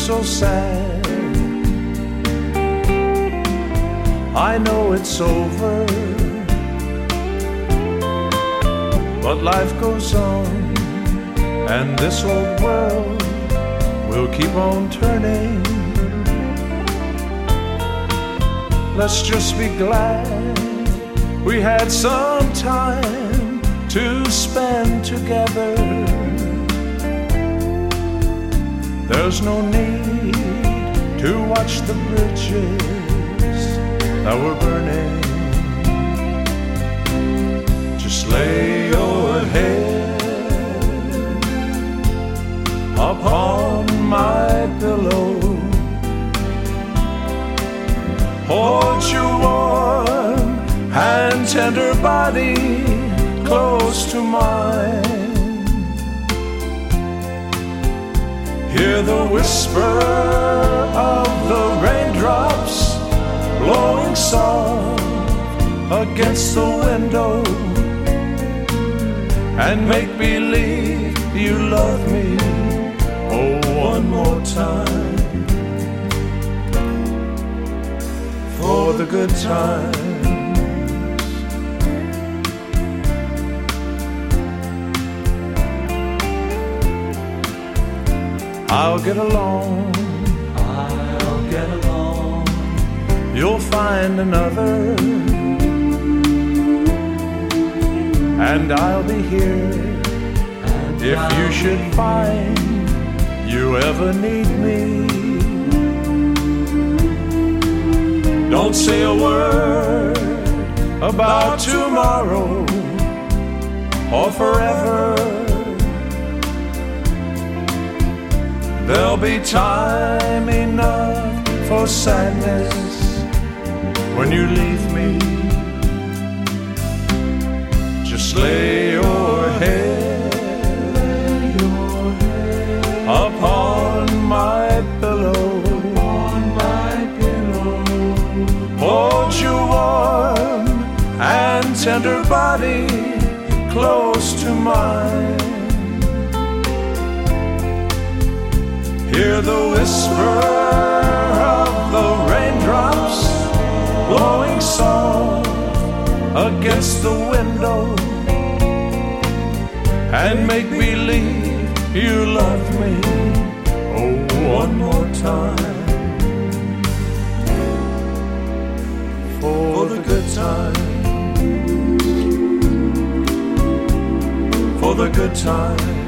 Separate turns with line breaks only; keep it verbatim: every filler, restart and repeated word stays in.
so sad. I know it's over, but life goes on, and this old world will keep on turning. Let's just be glad we had some time to spend together. There's no need to watch the bridges that were burning. Just lay your head upon my pillow, hold your warm and tender body close to mine. Hear the whisper of the raindrops blowing soft against the window, and make believe you love me, oh, one more time, for the good times. I'll get along,
I'll get along.
You'll find another, and I'll be here
And
if
I'll
you should find you ever need me. Don't say a word about tomorrow or forever. There'll be time enough for sadness when you leave me. Just lay your head,
lay your head
upon my pillow,
on my pillow.
hold your warm and tender body close to mine. Hear the whisper of the raindrops blowing soft against the window, and make believe you love me, oh, one more time, for the good time, for the good time.